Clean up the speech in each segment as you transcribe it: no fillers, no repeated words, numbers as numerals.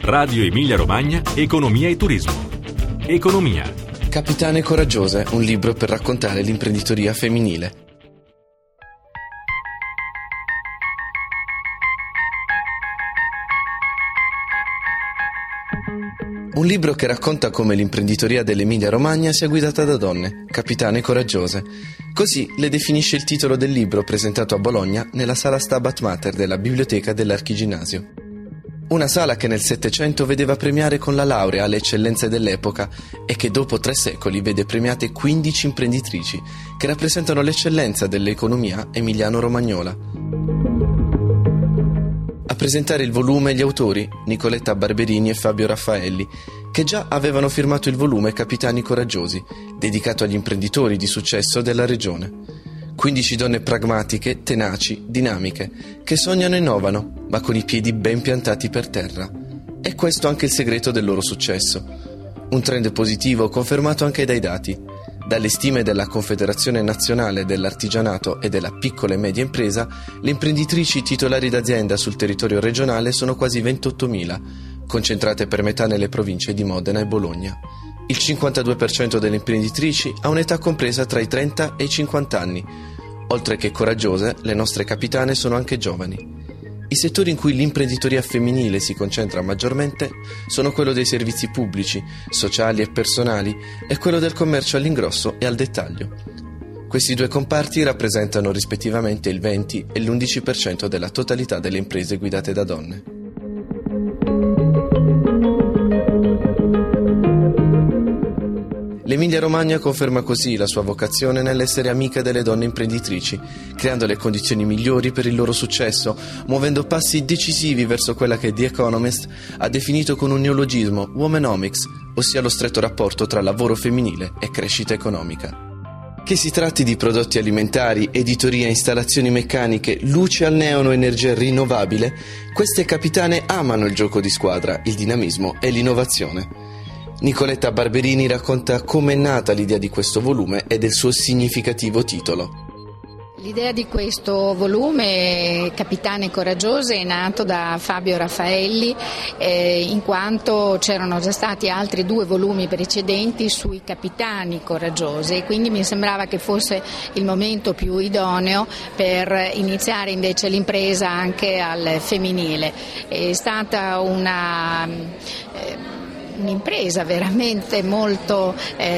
Radio Emilia Romagna, Economia e Turismo. Economia. Capitane coraggiose, un libro per raccontare l'imprenditoria femminile. Un libro che racconta come l'imprenditoria dell'Emilia Romagna sia guidata da donne, capitane coraggiose. Così le definisce il titolo del libro presentato a Bologna nella sala Stabat Mater della biblioteca dell'Archiginnasio. Una sala che nel Settecento vedeva premiare con la laurea le eccellenze dell'epoca e che dopo 3 secoli vede premiate 15 imprenditrici che rappresentano l'eccellenza dell'economia emiliano-romagnola. A presentare il volume gli autori Nicoletta Barberini e Fabio Raffaelli, che già avevano firmato il volume Capitani Coraggiosi, dedicato agli imprenditori di successo della regione. 15 donne pragmatiche, tenaci, dinamiche, che sognano e innovano, ma con i piedi ben piantati per terra. E questo anche il segreto del loro successo. Un trend positivo confermato anche dai dati. Dalle stime della Confederazione Nazionale dell'Artigianato e della Piccola e Media Impresa, le imprenditrici titolari d'azienda sul territorio regionale sono quasi 28.000, concentrate per metà nelle province di Modena e Bologna. Il 52% delle imprenditrici ha un'età compresa tra i 30 e i 50 anni. Oltre che coraggiose, le nostre capitane sono anche giovani. I settori in cui l'imprenditoria femminile si concentra maggiormente sono quello dei servizi pubblici, sociali e personali e quello del commercio all'ingrosso e al dettaglio. Questi 2 comparti rappresentano rispettivamente il 20 e l'11% della totalità delle imprese guidate da donne. L'Emilia Romagna conferma così la sua vocazione nell'essere amica delle donne imprenditrici, creando le condizioni migliori per il loro successo, muovendo passi decisivi verso quella che The Economist ha definito con un neologismo Womenomics, ossia lo stretto rapporto tra lavoro femminile e crescita economica. Che si tratti di prodotti alimentari, editoria, installazioni meccaniche, luce al neon o energia rinnovabile, queste capitane amano il gioco di squadra, il dinamismo e l'innovazione. Nicoletta Barberini racconta come è nata l'idea di questo volume e del suo significativo titolo. L'idea di questo volume, Capitane Coraggiose, è nato da Fabio Raffaelli, in quanto c'erano già stati altri 2 volumi precedenti sui capitani coraggiosi, e quindi mi sembrava che fosse il momento più idoneo per iniziare invece l'impresa anche al femminile. È stata un'impresa veramente molto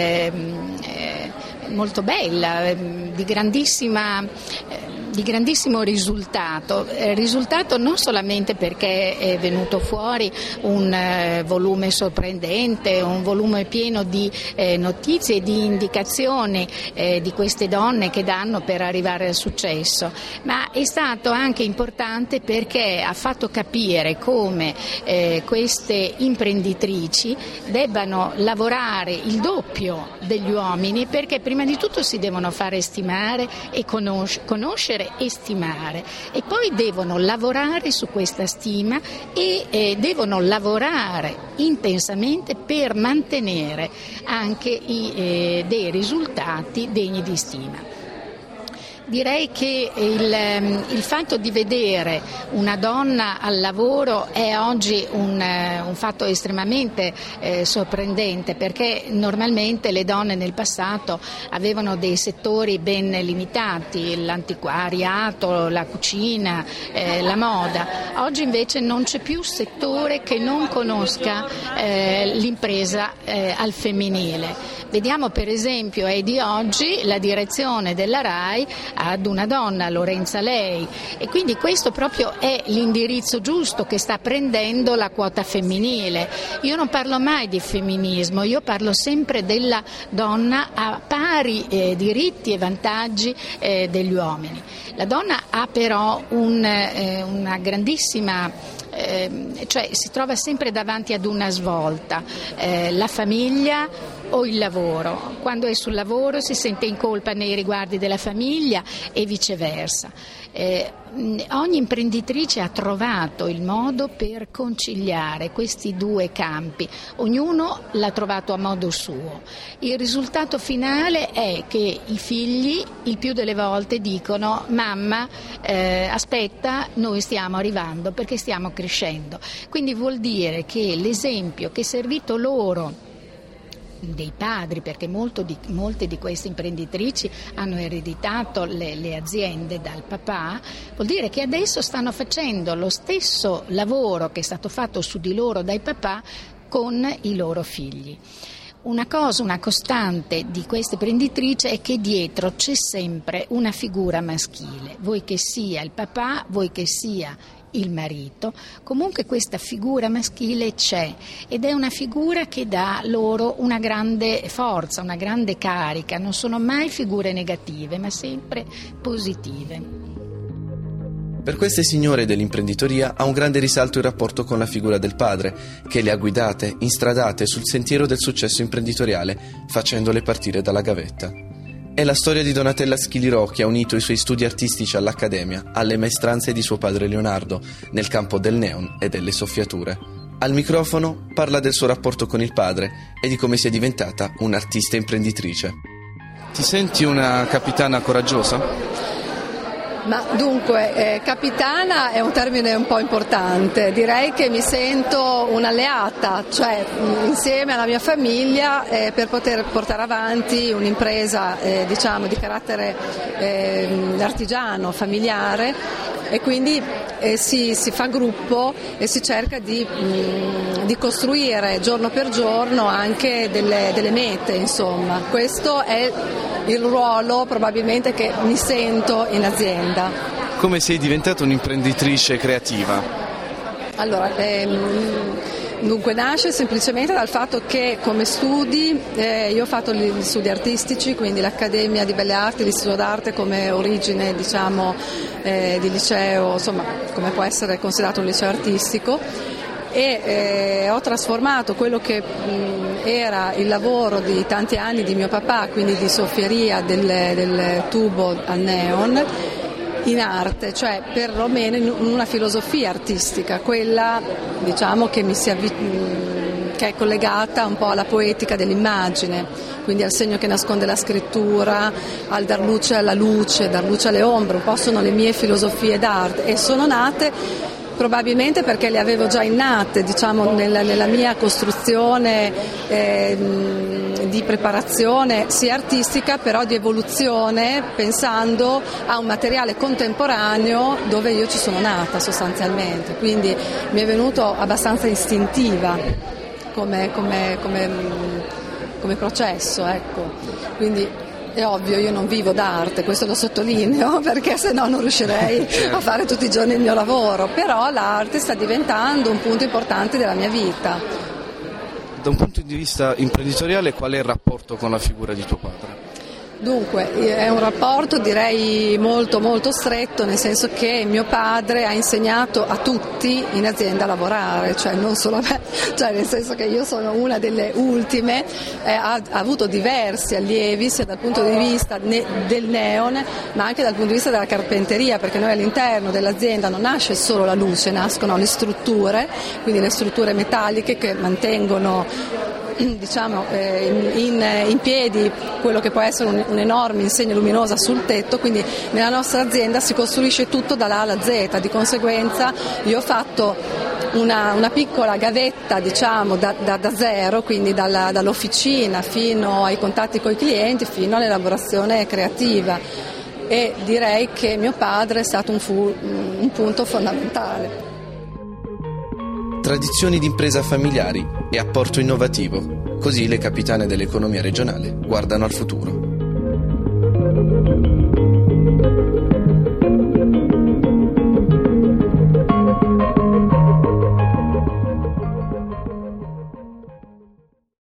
bella, di grandissimo risultato non solamente perché è venuto fuori un volume sorprendente, un volume pieno di notizie e di indicazioni di queste donne che danno per arrivare al successo, ma è stato anche importante perché ha fatto capire come queste imprenditrici debbano lavorare il doppio degli uomini, perché prima di tutto si devono fare stimare e conoscere e stimare, e poi devono lavorare su questa stima e devono lavorare intensamente per mantenere anche dei risultati degni di stima. Direi che il fatto di vedere una donna al lavoro è oggi un fatto estremamente sorprendente, perché normalmente le donne nel passato avevano dei settori ben limitati, l'antiquariato, la cucina, la moda. Oggi invece non c'è più settore che non conosca l'impresa al femminile. Vediamo per esempio di oggi la direzione della RAI ad una donna, Lorenza Lei, e quindi questo proprio è l'indirizzo giusto che sta prendendo la quota femminile. Io non parlo mai di femminismo, io parlo sempre della donna a pari diritti e vantaggi degli uomini. La donna ha però una grandissima cioè si trova sempre davanti ad una svolta, la famiglia o il lavoro. Quando è sul lavoro si sente in colpa nei riguardi della famiglia e viceversa. ogni imprenditrice ha trovato il modo per conciliare questi due campi, ognuno l'ha trovato a modo suo. Il risultato finale è che i figli il più delle volte dicono: mamma, aspetta, noi stiamo arrivando perché stiamo crescendo. Quindi vuol dire che l'esempio che è servito loro dei padri, perché molte di queste imprenditrici hanno ereditato le aziende dal papà, vuol dire che adesso stanno facendo lo stesso lavoro che è stato fatto su di loro dai papà con i loro figli. Una costante di queste imprenditrici è che dietro c'è sempre una figura maschile, vuoi che sia il papà, vuoi che sia il marito, comunque questa figura maschile c'è ed è una figura che dà loro una grande forza, una grande carica, non sono mai figure negative ma sempre positive. Per queste signore dell'imprenditoria ha un grande risalto il rapporto con la figura del padre, che le ha guidate, instradate sul sentiero del successo imprenditoriale, facendole partire dalla gavetta. È la storia di Donatella Schilirò, che ha unito i suoi studi artistici all'Accademia, alle maestranze di suo padre Leonardo, nel campo del neon e delle soffiature. Al microfono parla del suo rapporto con il padre e di come sia diventata un'artista imprenditrice. Ti senti una capitana coraggiosa? Ma dunque, capitana è un termine un po' importante, direi che mi sento un'alleata, cioè insieme alla mia famiglia per poter portare avanti un'impresa di carattere artigiano, familiare, e quindi si fa gruppo e si cerca di costruire giorno per giorno anche delle mete, insomma. Questo è il ruolo probabilmente che mi sento in azienda. Come sei diventata un'imprenditrice creativa? Allora, dunque nasce semplicemente dal fatto che come studi io ho fatto gli studi artistici, quindi l'Accademia di Belle Arti, l'Istituto d'Arte come origine di liceo, insomma come può essere considerato un liceo artistico, e ho trasformato quello che era il lavoro di tanti anni di mio papà, quindi di soffieria del tubo al neon, in arte, cioè perlomeno in una filosofia artistica, quella diciamo che che è collegata un po' alla poetica dell'immagine, quindi al segno che nasconde la scrittura, al dar luce alla luce, dar luce alle ombre, un po' sono le mie filosofie d'arte, e sono nate probabilmente perché le avevo già innate, diciamo, nella mia costruzione di preparazione sia artistica, però di evoluzione, pensando a un materiale contemporaneo dove io ci sono nata sostanzialmente, quindi mi è venuto abbastanza istintiva come processo, ecco. Quindi è ovvio, io non vivo d'arte, questo lo sottolineo, perché se no non riuscirei a fare tutti i giorni il mio lavoro, però l'arte sta diventando un punto importante della mia vita. Da un punto di vista imprenditoriale, qual è il rapporto con la figura di tuo padre? Dunque, è un rapporto direi molto molto stretto, nel senso che mio padre ha insegnato a tutti in azienda a lavorare, cioè non solo a me, cioè nel senso che io sono una delle ultime, ha avuto diversi allievi sia dal punto di vista del neon ma anche dal punto di vista della carpenteria, perché noi all'interno dell'azienda non nasce solo la luce, nascono le strutture, quindi le strutture metalliche che mantengono diciamo in piedi quello che può essere un'enorme insegna luminosa sul tetto, quindi nella nostra azienda si costruisce tutto dalla A alla Z, di conseguenza io ho fatto una piccola gavetta, diciamo, da zero, quindi dall'officina fino ai contatti con i clienti fino all'elaborazione creativa, e direi che mio padre è stato un punto fondamentale. Tradizioni d'impresa familiari e apporto innovativo. Così le capitane dell'economia regionale guardano al futuro.